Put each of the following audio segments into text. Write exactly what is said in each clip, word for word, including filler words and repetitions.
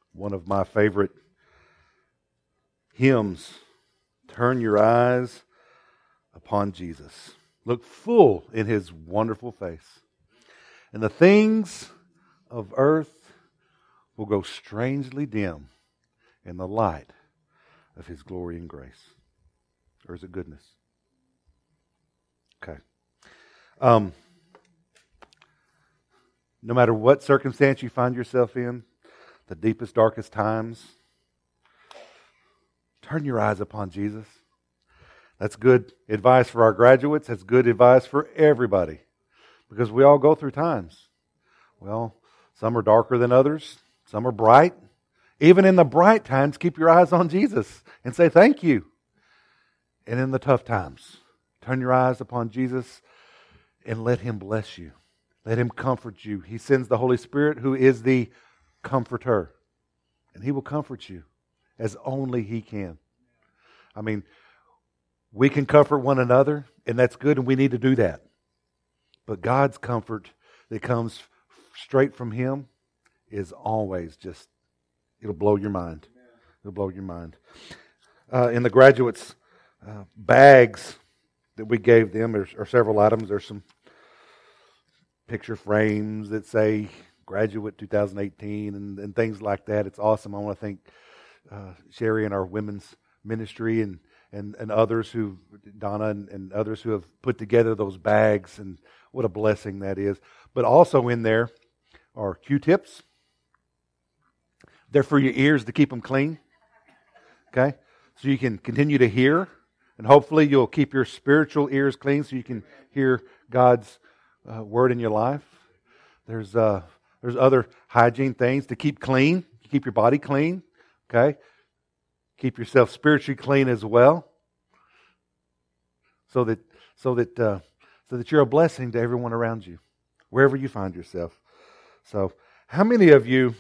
one of my favorite hymns. Turn your eyes upon Jesus. Look full in His wonderful face. And the things of earth will go strangely dim in the light of His glory and grace. Or is it goodness? Okay. Um, no matter what circumstance you find yourself in, the deepest, darkest times, turn your eyes upon Jesus. That's good advice for our graduates. That's good advice for everybody. Because we all go through times. Well, some are darker than others. Some are bright. Even in the bright times, keep your eyes on Jesus and say thank you. And in the tough times, turn your eyes upon Jesus and let Him bless you. Let Him comfort you. He sends the Holy Spirit, who is the comforter. And He will comfort you as only He can. I mean, we can comfort one another, and that's good, and we need to do that. But God's comfort that comes straight from Him is always just, it'll blow your mind. It'll blow your mind. Uh, in the graduates' uh, bags that we gave them, there are several items. There's some picture frames that say Graduate twenty eighteen and, and things like that. It's awesome. I want to thank uh, Sherry and our women's ministry and and, and others who, Donna and, and others who have put together those bags, and what a blessing that is. But also in there are Q-tips. They're for your ears to keep them clean. Okay? So you can continue to hear, and hopefully you'll keep your spiritual ears clean so you can hear God's uh, word in your life. There's uh, there's other hygiene things to keep clean, keep your body clean. Okay? Keep yourself spiritually clean as well, so that so that uh, so that you're a blessing to everyone around you, wherever you find yourself. So, how many of you?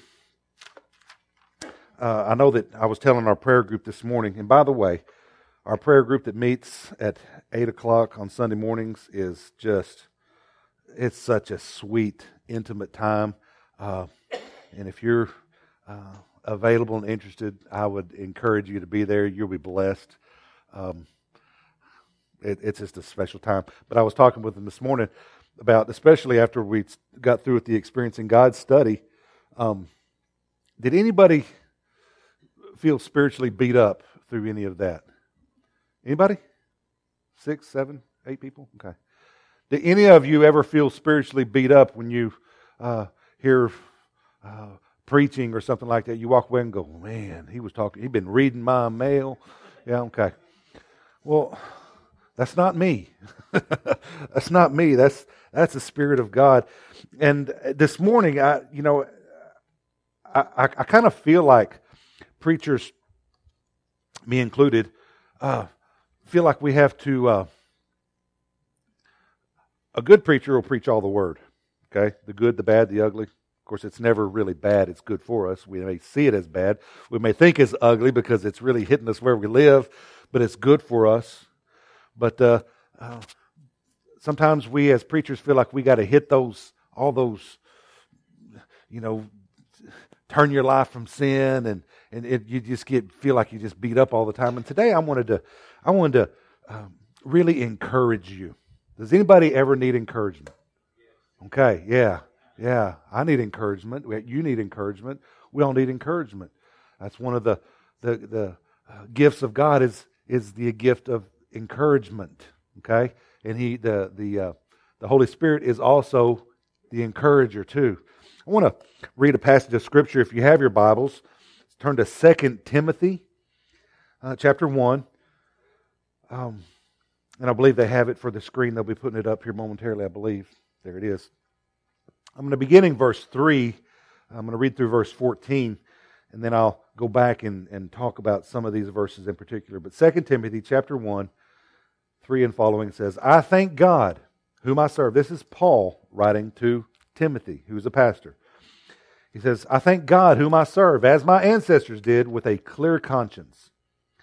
Uh, I know that I was telling our prayer group this morning, and by the way, our prayer group that meets at eight o'clock on Sunday mornings is just, it's such a sweet, intimate time. Uh, and if you're uh, available and interested, I would encourage you to be there. You'll be blessed. Um, it, it's just a special time. But I was talking with them this morning about, especially after we got through with the Experiencing God study, um, did anybody feel spiritually beat up through any of that? Anybody? Six, seven, eight people? Okay. Did any of you ever feel spiritually beat up when you uh, hear uh, preaching or something like that? You walk away and go, man, he was talking, he'd been reading my mail. Yeah, okay. Well, that's not me. That's not me. That's that's the Spirit of God. And this morning, I, you know, I, I, I kind of feel like preachers, me included, uh, feel like we have to, uh, a good preacher will preach all the word, okay? The good, the bad, the ugly. Of course, it's never really bad. It's good for us. We may see it as bad. We may think it's ugly because it's really hitting us where we live, but it's good for us. But uh, uh, sometimes we as preachers feel like we got to hit those, all those, you know, turn your life from sin, and and it, you just get feel like you just beat up all the time. And today I wanted to I wanted to um, really encourage you. Does anybody ever need encouragement? Okay, yeah, yeah. I need encouragement. You need encouragement. We all need encouragement. That's one of the the the uh, gifts of God is is the gift of encouragement. Okay, and he the the uh, the Holy Spirit is also the encourager too. I want to read a passage of Scripture. If you have your Bibles, turn to Second Timothy, uh, chapter one. Um, and I believe they have it for the screen. They'll be putting it up here momentarily, I believe. There it is. I'm going to begin in verse three. I'm going to read through verse fourteen, and then I'll go back and, and talk about some of these verses in particular. But Second Timothy, chapter one, three and following says, I thank God, whom I serve. This is Paul writing to Timothy, who is a pastor. He says, I thank God whom I serve, as my ancestors did, with a clear conscience.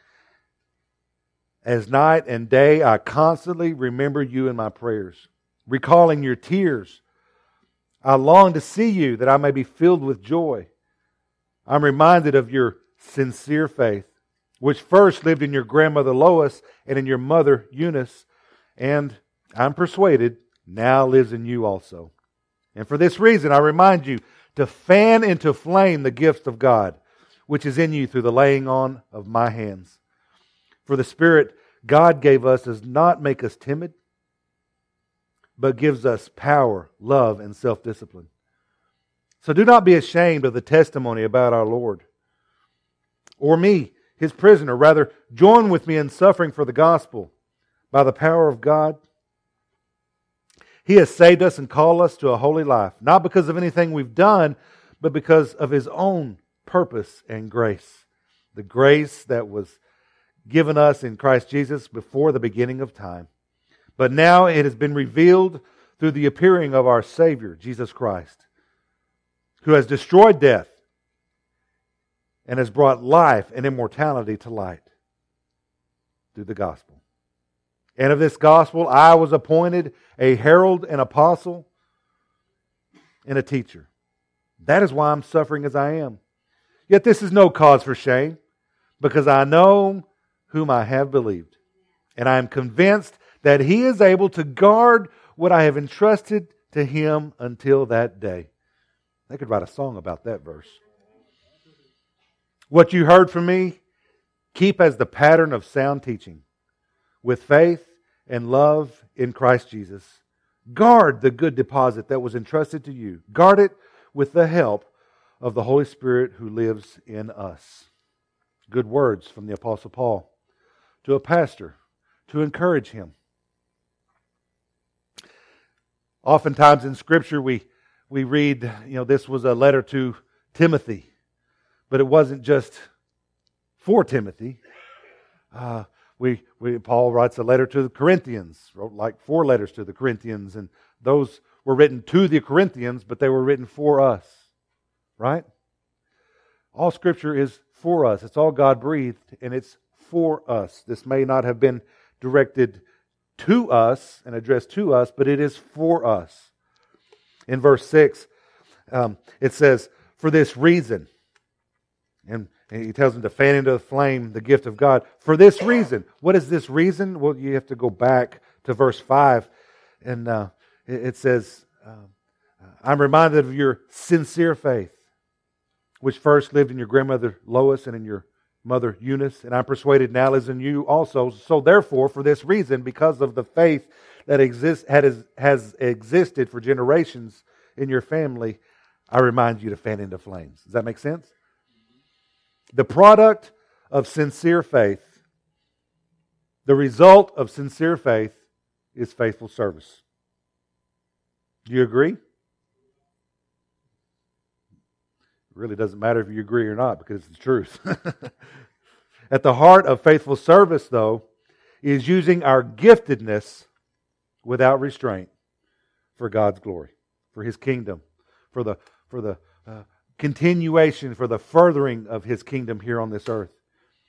As night and day I constantly remember you in my prayers, recalling your tears. I long to see you that I may be filled with joy. I'm reminded of your sincere faith, which first lived in your grandmother Lois and in your mother Eunice, and I'm persuaded now lives in you also. And for this reason, I remind you to fan into flame the gift of God, which is in you through the laying on of my hands. For the Spirit God gave us does not make us timid, but gives us power, love, and self-discipline. So do not be ashamed of the testimony about our Lord, or me, His prisoner. Rather, join with me in suffering for the gospel by the power of God. He has saved us and called us to a holy life, not because of anything we've done, but because of His own purpose and grace. The grace that was given us in Christ Jesus before the beginning of time. But now it has been revealed through the appearing of our Savior, Jesus Christ, who has destroyed death and has brought life and immortality to light through the gospel. And of this gospel I was appointed a herald, an apostle, and a teacher. That is why I'm suffering as I am. Yet this is no cause for shame, because I know whom I have believed, and I am convinced that He is able to guard what I have entrusted to Him until that day. I could write a song about that verse. What you heard from me, keep as the pattern of sound teaching, with faith and love in Christ Jesus. Guard the good deposit that was entrusted to you. Guard it with the help of the Holy Spirit who lives in us. Good words from the Apostle Paul to a pastor to encourage him. Oftentimes in Scripture we, we read, you know, this was a letter to Timothy. But it wasn't just for Timothy. Uh, we, we Paul writes a letter to the Corinthians, wrote like four letters to the Corinthians, and those were written to the Corinthians, but they were written for us. Right? All Scripture is for us. It's all God-breathed, and it's for us. This may not have been directed to us and addressed to us, but it is for us. In verse six, um, it says, for this reason, and he tells them to fan into the flame the gift of God. For this reason. What is this reason? Well, you have to go back to verse five. And uh, it says, uh, I'm reminded of your sincere faith, which first lived in your grandmother Lois and in your mother Eunice. And I'm persuaded now lives in you also. So therefore, for this reason, because of the faith that exists, has, has existed for generations in your family, I remind you to fan into flames. Does that make sense? The product of sincere faith, the result of sincere faith is faithful service. Do you agree? It really doesn't matter if you agree or not because it's the truth. At the heart of faithful service, though, is using our giftedness without restraint for God's glory, for His kingdom, for the for the uh, continuation, for the furthering of His kingdom here on this earth.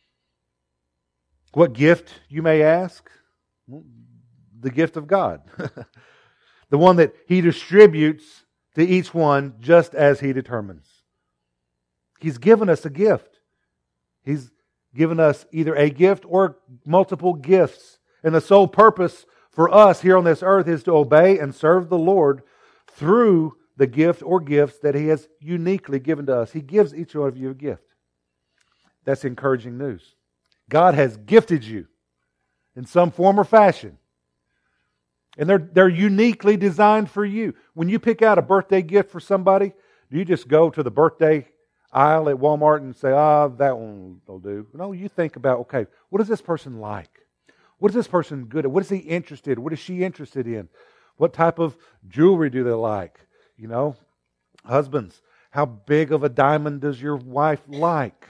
What gift, you may ask? Well, the gift of God. The one that He distributes to each one just as He determines. He's given us a gift. He's given us either a gift or multiple gifts. And the sole purpose for us here on this earth is to obey and serve the Lord through the gift or gifts that He has uniquely given to us. He gives each one of you a gift. That's encouraging news. God has gifted you in some form or fashion. And they're, they're uniquely designed for you. When you pick out a birthday gift for somebody, do you just go to the birthday aisle at Walmart and say, ah, that one will do? No, you think about, okay, what is this person like? What is this person good at? What is he interested in? What is she interested in? What type of jewelry do they like? You know, husbands, how big of a diamond does your wife like?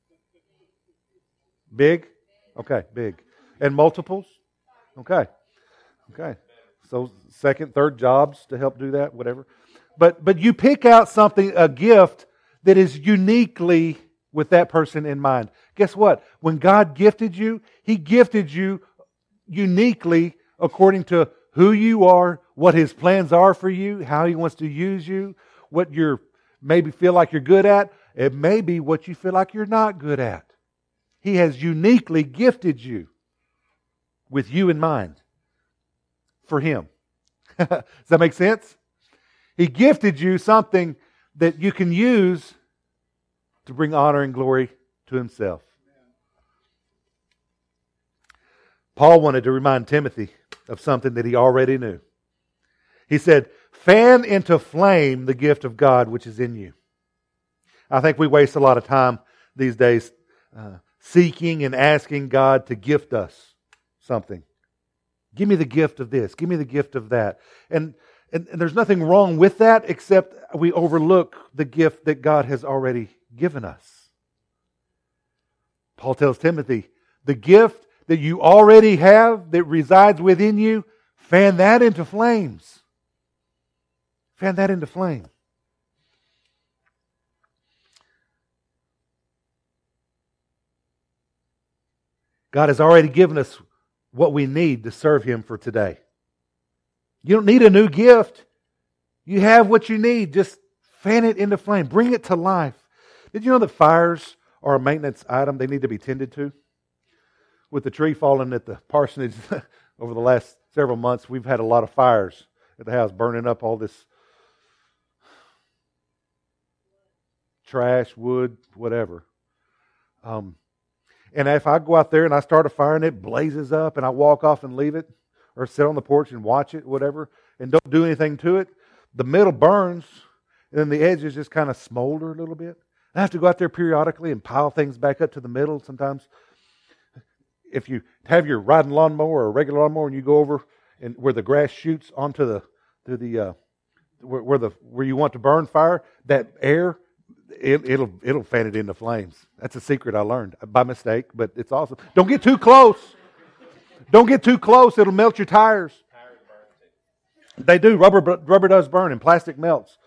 Big? Okay, big. And multiples? Okay. Okay. So second, third jobs to help do that, whatever. But but you pick out something, a gift that is uniquely with that person in mind. Guess what? When God gifted you, He gifted you uniquely according to who you are, what His plans are for you, how He wants to use you, what you're maybe feel like you're good at, It may be what you feel like you're not good at. He has uniquely gifted you with you in mind for Him. Does that make sense? He gifted you something that you can use to bring honor and glory to Himself. Paul wanted to remind Timothy of something that he already knew. He said, fan into flame the gift of God which is in you. I think we waste a lot of time these days uh, seeking and asking God to gift us something. Give me the gift of this. Give me the gift of that. And, and, and there's nothing wrong with that except we overlook the gift that God has already given us. Paul tells Timothy, the gift that you already have that resides within you, fan that into flames. Fan that into flame. God has already given us what we need to serve Him for today. You don't need a new gift. You have what you need. Just fan it into flame. Bring it to life. Did you know that fires are a maintenance item? They need to be tended to. With the tree falling at the parsonage over the last several months, we've had a lot of fires at the house, burning up all this trash, wood, whatever. Um, and if I go out there and I start a fire and it blazes up and I walk off and leave it, or sit on the porch and watch it, whatever, and don't do anything to it, the middle burns and then the edges just kind of smolder a little bit. I have to go out there periodically and pile things back up to the middle sometimes. If you have your riding lawnmower or a regular lawnmower and you go over and where the grass shoots onto the to the uh, where, where the where you want to burn fire, that air it, it'll it'll fan it into flames. That's a secret I learned by mistake, but it's awesome. Don't get too close. Don't get too close; it'll melt your tires. They do. Rubber rubber does burn, and plastic melts.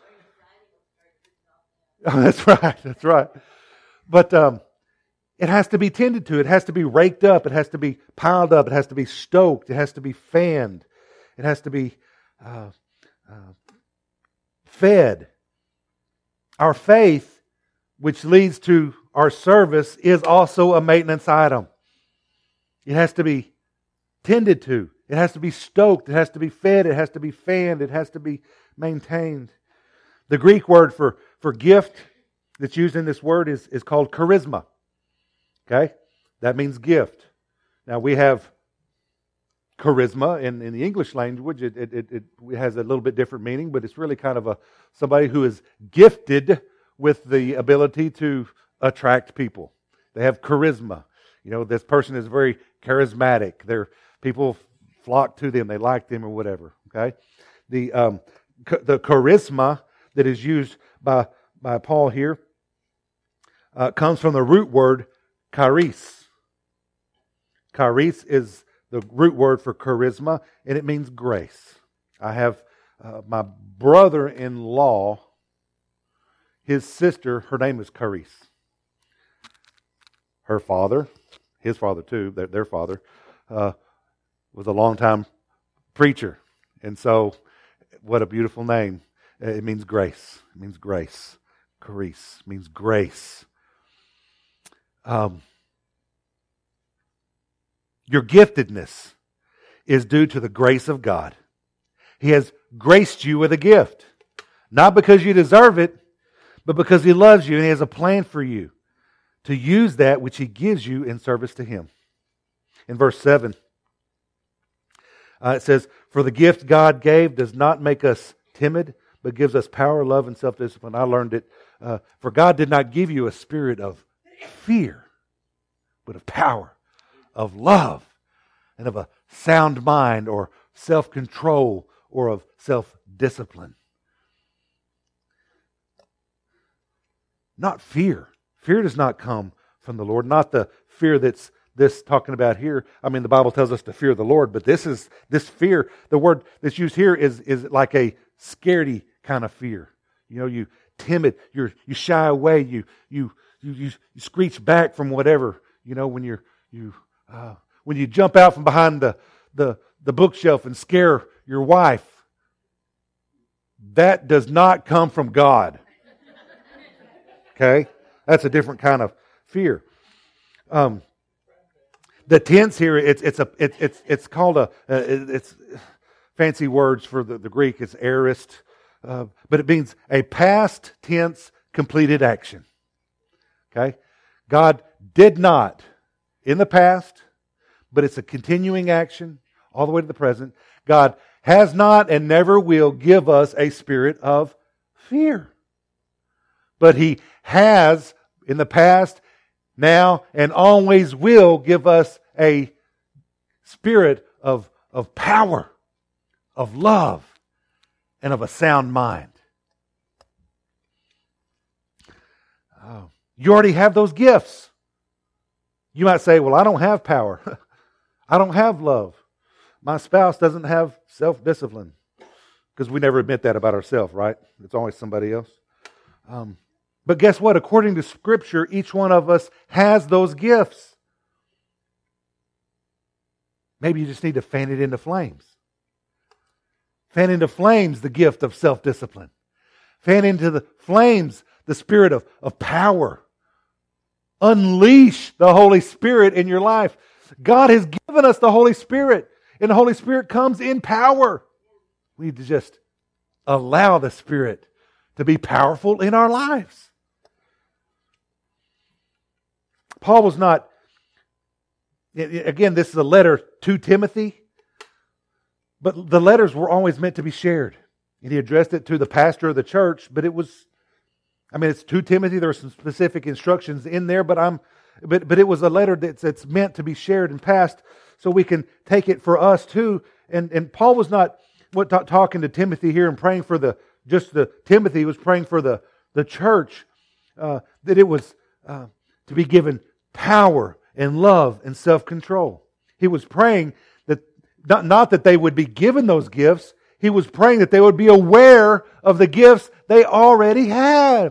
Oh, that's right. That's right. But um, it has to be tended to. It has to be raked up. It has to be piled up. It has to be stoked. It has to be fanned. It has to be uh, uh, fed. Our faith, which leads to our service, is also a maintenance item. It has to be tended to. It has to be stoked. It has to be fed. It has to be fanned. It has to be maintained. The Greek word for, for gift that's used in this word is, is called charisma. Okay? That means gift. Now we have charisma in, in the English language. It, it, it, it has a little bit different meaning, but it's really kind of a somebody who is gifted with the ability to attract people. They have charisma. You know, this person is very charismatic. They're, people flock to them. They like them or whatever. Okay? The, um, the charisma that is used by, by Paul here uh, comes from the root word charis. Charis is the root word for charisma, and it means grace. I have uh, my brother-in-law, his sister, her name is Charis. Her father, his father too, their, their father, uh, was a longtime preacher. And so, what a beautiful name. It means grace. It means grace. Charis means grace. Um, your giftedness is due to the grace of God. He has graced you with a gift. Not because you deserve it, but because He loves you and He has a plan for you to use that which He gives you in service to Him. In verse seven, uh, it says, "For the gift God gave does not make us timid, but gives us power, love, and self-discipline." I learned it. Uh, For God did not give you a spirit of fear, but of power, of love, and of a sound mind, or self-control, or of self-discipline. Not fear. Fear does not come from the Lord. Not the fear that's this talking about here. I mean, the Bible tells us to fear the Lord, but this is this fear. The word that's used here is is like a scaredy kind of fear. You know, you timid. You're you shy away. You you you you, you screech back from whatever. You know, when you're you uh, when you jump out from behind the the the bookshelf and scare your wife. That does not come from God. Okay? That's a different kind of fear. Um, the tense here, it's it's a it, it's it's called a uh, it's fancy words for the, the Greek. It's aorist, uh, but it means a past tense completed action. Okay, God did not in the past, but it's a continuing action all the way to the present. God has not and never will give us a spirit of fear, but He has in the past, now, and always will give us a spirit of, of power, of love, and of a sound mind. Oh, you already have those gifts. You might say, well, I don't have power. I don't have love. My spouse doesn't have self-discipline. Because we never admit that about ourselves, right? It's always somebody else. Um, But guess what? According to Scripture, each one of us has those gifts. Maybe you just need to fan it into flames. Fan into flames the gift of self-discipline. Fan into the flames the spirit of, of power. Unleash the Holy Spirit in your life. God has given us the Holy Spirit, and the Holy Spirit comes in power. We need to just allow the Spirit to be powerful in our lives. Paul was not, again, this is a letter to Timothy, but the letters were always meant to be shared. And he addressed it to the pastor of the church, but it was, I mean, it's to Timothy. There are some specific instructions in there, but I'm, but but it was a letter that's, that's meant to be shared and passed so we can take it for us too. And and Paul was not what t- talking to Timothy here and praying for the, just the, Timothy was praying for the, the church, uh, that it was uh, to be given power and love and self-control. He was praying that, not, not that they would be given those gifts, he was praying that they would be aware of the gifts they already have.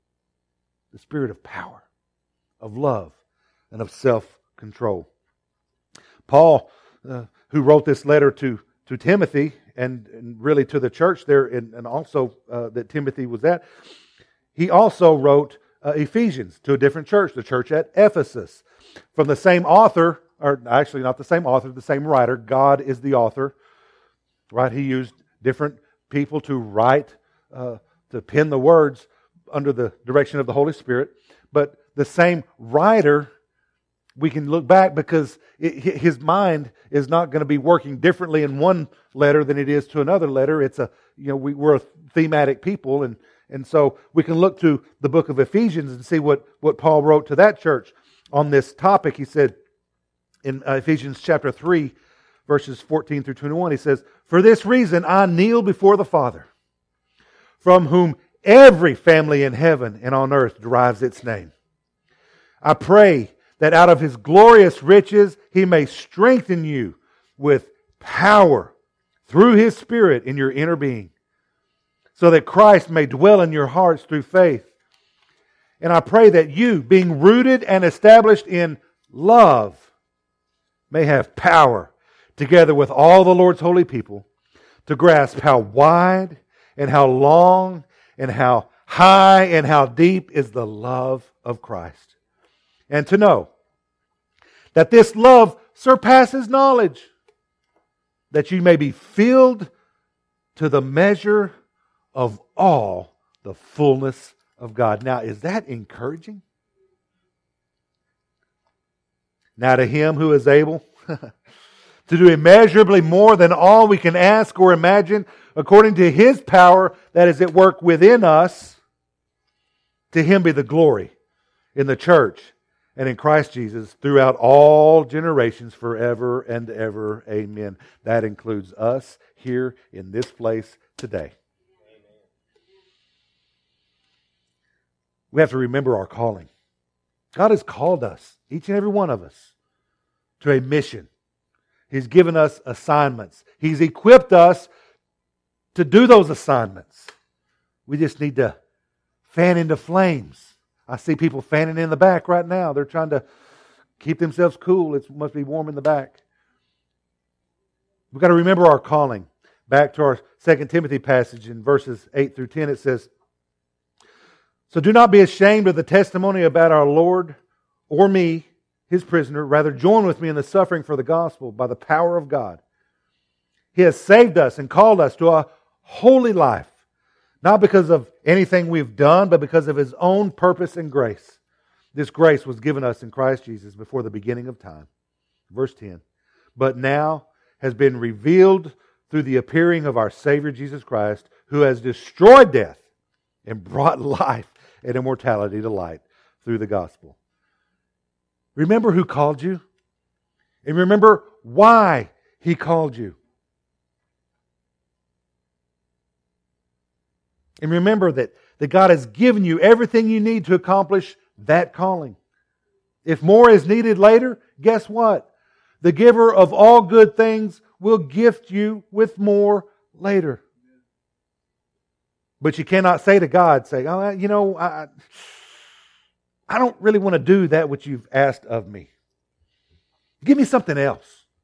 The spirit of power, of love, and of self-control. Paul, uh, who wrote this letter to, to Timothy, and, and really to the church there, and, and also uh, that Timothy was at, he also wrote Uh, Ephesians to a different church, the church at Ephesus. From the same author, or actually not the same author, the same writer. God is the author. Right? He used different people to write, uh, to pen the words under the direction of the Holy Spirit. But the same writer, we can look back because it, his mind is not going to be working differently in one letter than it is to another letter. It's a, you know, we, we're a thematic people, and And so we can look to the book of Ephesians and see what, what Paul wrote to that church on this topic. He said in Ephesians chapter three, verses fourteen through twenty-one, he says, "For this reason I kneel before the Father, from whom every family in heaven and on earth derives its name. I pray that out of His glorious riches He may strengthen you with power through His Spirit in your inner being, so that Christ may dwell in your hearts through faith. And I pray that you, being rooted and established in love, may have power, together with all the Lord's holy people, to grasp how wide and how long and how high and how deep is the love of Christ. And to know that this love surpasses knowledge, that you may be filled to the measure of all the fullness of God." Now, is that encouraging? Now to Him who is able to do immeasurably more than all we can ask or imagine, according to His power that is at work within us, to Him be the glory in the church and in Christ Jesus throughout all generations, forever and ever. Amen. That includes us here in this place today. We have to remember our calling. God has called us, each and every one of us, to a mission. He's given us assignments. He's equipped us to do those assignments. We just need to fan into flames. I see people fanning in the back right now. They're trying to keep themselves cool. It must be warm in the back. We've got to remember our calling. Back to our Second Timothy passage in verses eight through ten, it says, So do not be ashamed of the testimony about our Lord or me, His prisoner. Rather, join with me in the suffering for the gospel by the power of God. He has saved us and called us to a holy life, not because of anything we've done, but because of His own purpose and grace. This grace was given us in Christ Jesus before the beginning of time. Verse ten. But now has been revealed through the appearing of our Savior Jesus Christ, who has destroyed death and brought life and immortality to light through the gospel. Remember who called you, and remember why He called you. And remember that, that God has given you everything you need to accomplish that calling. If more is needed later, guess what? The giver of all good things will gift you with more later. But you cannot say to God, say, oh, you know, I, I don't really want to do that which you've asked of me. Give me something else.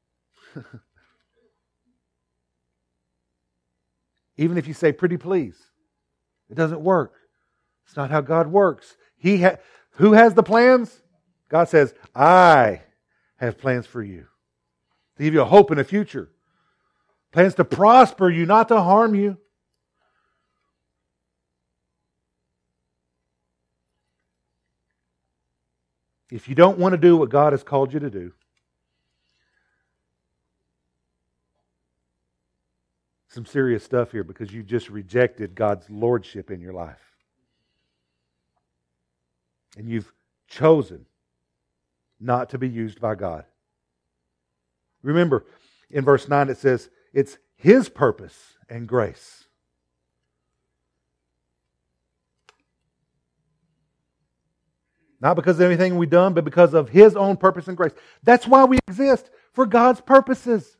Even if you say, pretty please. It doesn't work. It's not how God works. He ha- Who has the plans? God says, I have plans for you. To give you a hope in the future. Plans to prosper you, not to harm you. If you don't want to do what God has called you to do, some serious stuff here because you just rejected God's lordship in your life. And you've chosen not to be used by God. Remember, in verse nine it says, it's His purpose and grace. Not because of anything we've done, but because of His own purpose and grace. That's why we exist, for God's purposes.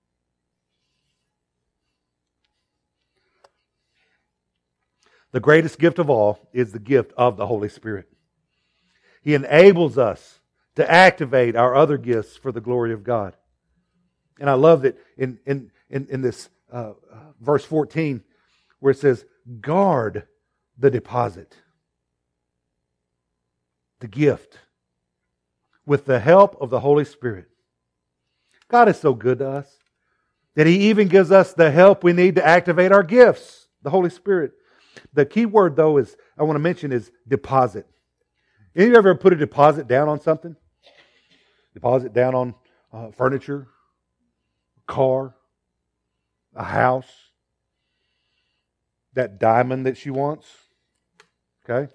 The greatest gift of all is the gift of the Holy Spirit. He enables us to activate our other gifts for the glory of God. And I love that in, in, in, in this uh, verse fourteen where it says, guard the deposit, the gift, with the help of the Holy Spirit. God is so good to us that He even gives us the help we need to activate our gifts, the Holy Spirit. The key word, though, is I want to mention is deposit. Any of you ever put a deposit down on something? Deposit down on uh, furniture, a car, a house, that diamond that she wants. Okay?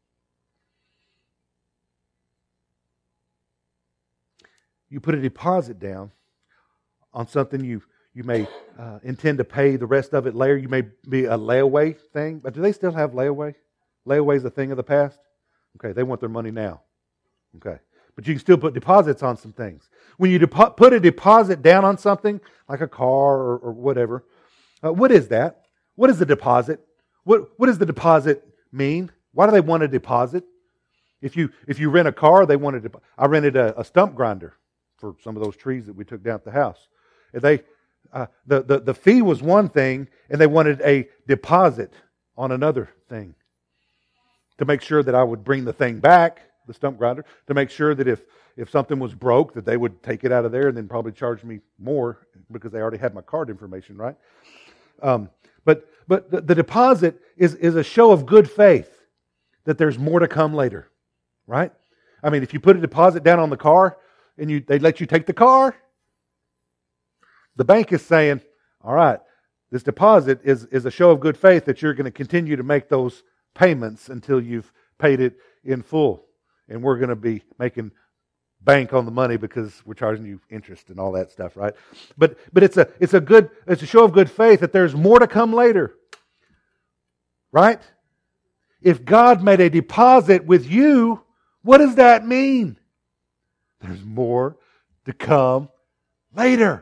You put a deposit down on something you you may uh, intend to pay the rest of it later. You may be a layaway thing. But do they still have layaway? Layaway is a thing of the past? Okay, they want their money now. Okay. But you can still put deposits on some things. When you depo- put a deposit down on something, like a car or, or whatever, uh, what is that? What is the deposit? What What does the deposit mean? Why do they want a deposit? If you if you rent a car, they want a deposit. I rented a, a stump grinder for some of those trees that we took down at the house. And they uh, the, the the fee was one thing, and they wanted a deposit on another thing to make sure that I would bring the thing back, the stump grinder, to make sure that if if something was broke, that they would take it out of there and then probably charge me more because they already had my card information, right? Um, but but the, the deposit is is a show of good faith that there's more to come later, right? I mean, if you put a deposit down on the car and you they let you take the car, the bank is saying, all right, this deposit is, is a show of good faith that you're going to continue to make those payments until you've paid it in full. And we're going to be making bank on the money because we're charging you interest and all that stuff, right? But but it's a it's a good it's a show of good faith that there's more to come later. Right? If God made a deposit with you, what does that mean? There's more to come later.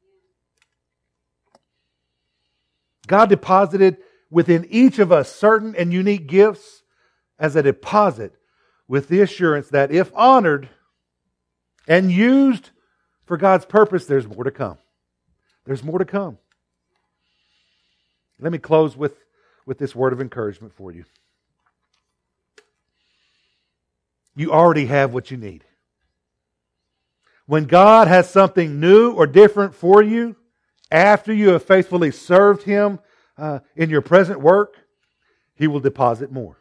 God deposited within each of us certain and unique gifts as a deposit with the assurance that if honored and used for God's purpose, there's more to come. There's more to come. Let me close with, with this word of encouragement for you. you already have what you need. When God has something new or different for you, after you have faithfully served Him uh, in your present work, He will deposit more.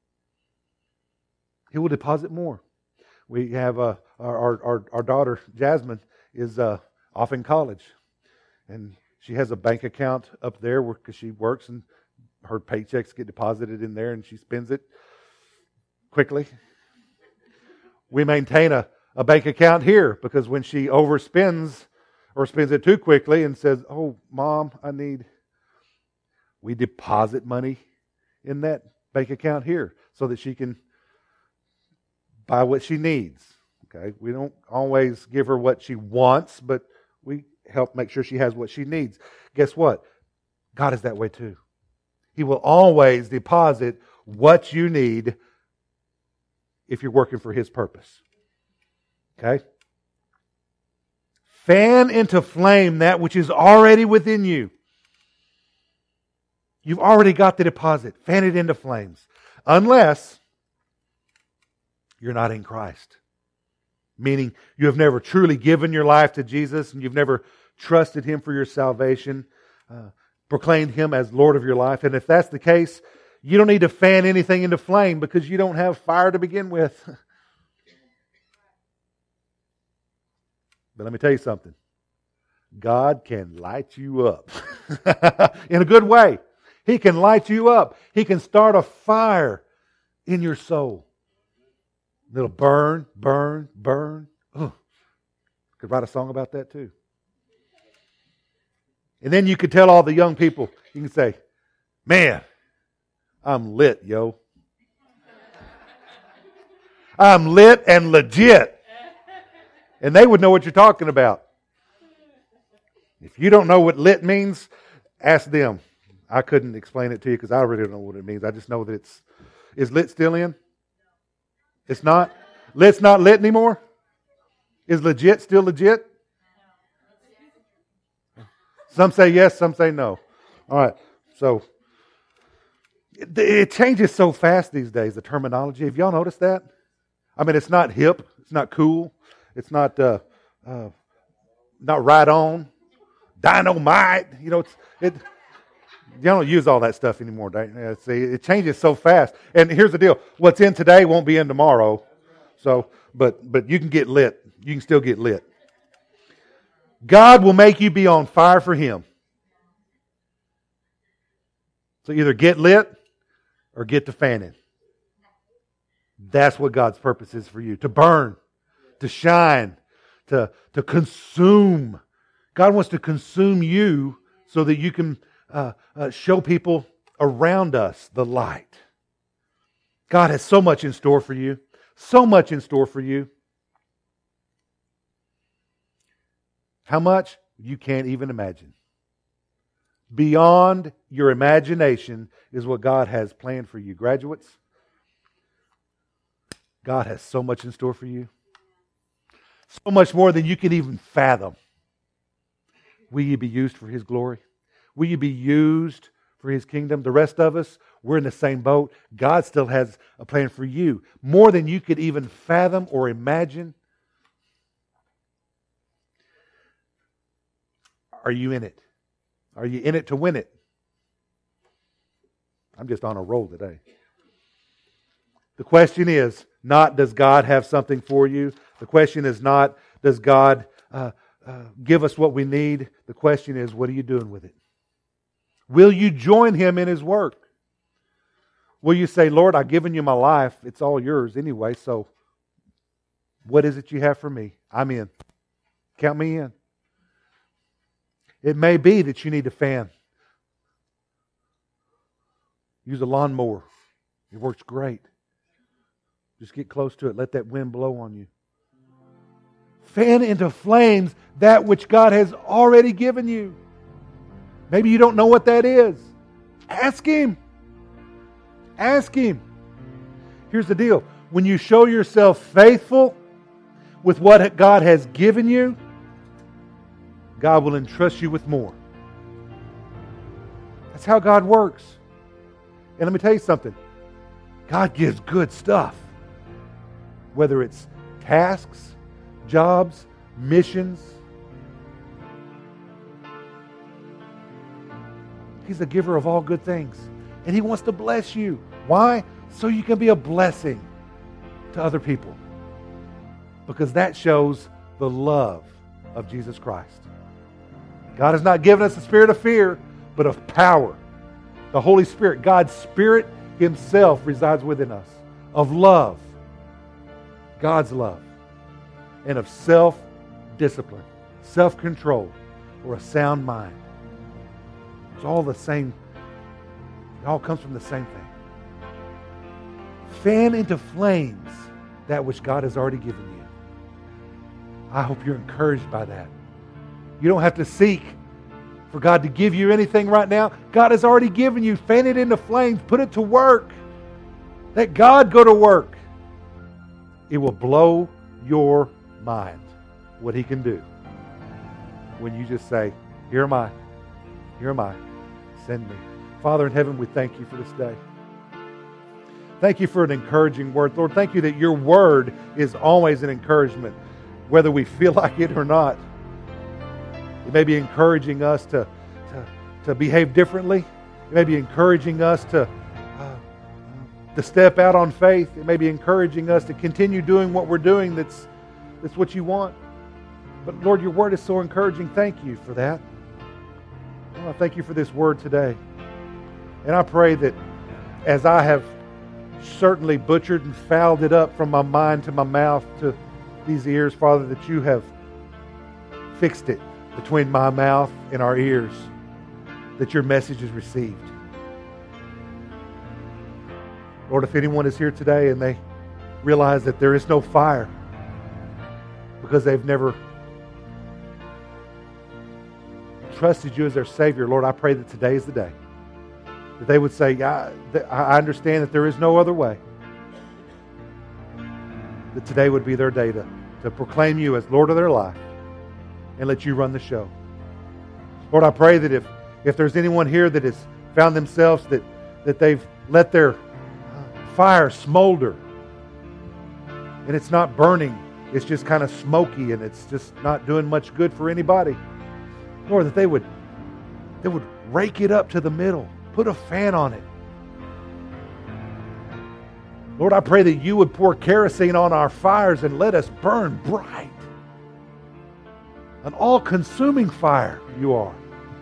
He will deposit more. We have uh, our, our our daughter Jasmine is uh, off in college, and she has a bank account up there because she works, and her paychecks get deposited in there, and she spends it quickly. We maintain a, a bank account here because when she overspends or spends it too quickly and says, "Oh, Mom, I need," we deposit money in that bank account here so that she can buy what she needs. Okay, we don't always give her what she wants, but we help make sure she has what she needs. Guess what? God is that way too. He will always deposit what you need if you're working for His purpose. Okay? Fan into flame that which is already within you. You've already got the deposit. Fan it into flames. Unless you're not in Christ. Meaning you have never truly given your life to Jesus and you've never trusted Him for your salvation, uh, proclaimed Him as Lord of your life. And if that's the case, you don't need to fan anything into flame because you don't have fire to begin with. But let me tell you something. God can light you up in a good way. He can light you up. He can start a fire in your soul. It'll burn, burn, burn. Oh, could write a song about that too. And then you could tell all the young people, you can say, "Man, I'm lit, yo. I'm lit and legit." And they would know what you're talking about. If you don't know what lit means, ask them. I couldn't explain it to you because I really don't know what it means. I just know that it's, is lit still in? It's not? Lit's not lit anymore? Is legit still legit? Some say yes, some say no. All right, so it, it changes so fast these days, the terminology. Have y'all noticed that? I mean, it's not hip. It's not cool. It's not uh, uh, not right on. Dynamite. You know, it's, it... You don't use all that stuff anymore. Yeah, see, it changes so fast. And here's the deal: what's in today won't be in tomorrow. So, but but you can get lit. You can still get lit. God will make you be on fire for Him. So either get lit or get to fanning. That's what God's purpose is for you: to burn, to shine, to to consume. God wants to consume you so that you can Uh, uh, show people around us the light. God has so much in store for you. So much in store for you. How much? You can't even imagine. Beyond your imagination is what God has planned for you. Graduates, God has so much in store for you. So much more than you can even fathom. Will you be used for His glory? Will you be used for His kingdom? The rest of us, we're in the same boat. God still has a plan for you. More than you could even fathom or imagine. Are you in it? Are you in it to win it? I'm just on a roll today. The question is not, does God have something for you? The question is not, does God uh, uh, give us what we need? The question is, what are you doing with it? Will you join Him in His work? Will you say, "Lord, I've given you my life. It's all yours anyway, so what is it you have for me? I'm in. Count me in." It may be that you need a fan. Use a lawnmower. It works great. Just get close to it. Let that wind blow on you. Fan into flames that which God has already given you. Maybe you don't know what that is. Ask Him. Ask Him. Here's the deal. When you show yourself faithful with what God has given you, God will entrust you with more. That's how God works. And let me tell you something. God gives good stuff. whether it's tasks, jobs, missions. He's the giver of all good things. And He wants to bless you. Why? So you can be a blessing to other people. Because that shows the love of Jesus Christ. God has not given us a spirit of fear, but of power. The Holy Spirit, God's Spirit Himself resides within us. Of love, God's love. And of self-discipline, self-control, or a sound mind. It's all the same. It all comes from the same thing. Fan into flames that which God has already given you. I hope you're encouraged by that. You don't have to seek for God to give you anything right now. God has already given you. Fan it into flames. Put it to work. Let God go to work. It will blow your mind what He can do when you just say, here am I. Here am I. Send me. Father in heaven, we thank You for this day. Thank You for an encouraging word. Lord, thank You that Your word is always an encouragement, whether we feel like it or not. It may be encouraging us to, to, to behave differently. It may be encouraging us to, uh, to step out on faith. It may be encouraging us to continue doing what we're doing that's, that's what You want. But Lord, Your word is so encouraging. Thank You for that. I want to thank You for this word today. And I pray that as I have certainly butchered and fouled it up from my mind to my mouth to these ears, Father, that You have fixed it between my mouth and our ears, that Your message is received. Lord, if anyone is here today and they realize that there is no fire because they've never trusted You as their Savior, Lord, I pray that today is the day. That they would say, I, I understand that there is no other way. That today would be their day to, to proclaim You as Lord of their life and let You run the show. Lord, I pray that if, if there's anyone here that has found themselves that, that they've let their fire smolder and it's not burning, it's just kind of smoky and it's just not doing much good for anybody. Lord, that they would, they would rake it up to the middle. Put a fan on it. Lord, I pray that You would pour kerosene on our fires and let us burn bright. An all-consuming fire You are.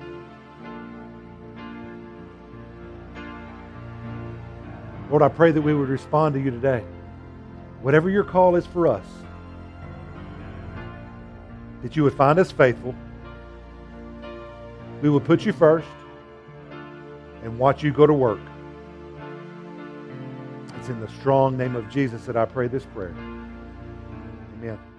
Lord, I pray that we would respond to You today. Whatever Your call is for us, that You would find us faithful. We would put You first and watch You go to work. It's in the strong name of Jesus that I pray this prayer. Amen.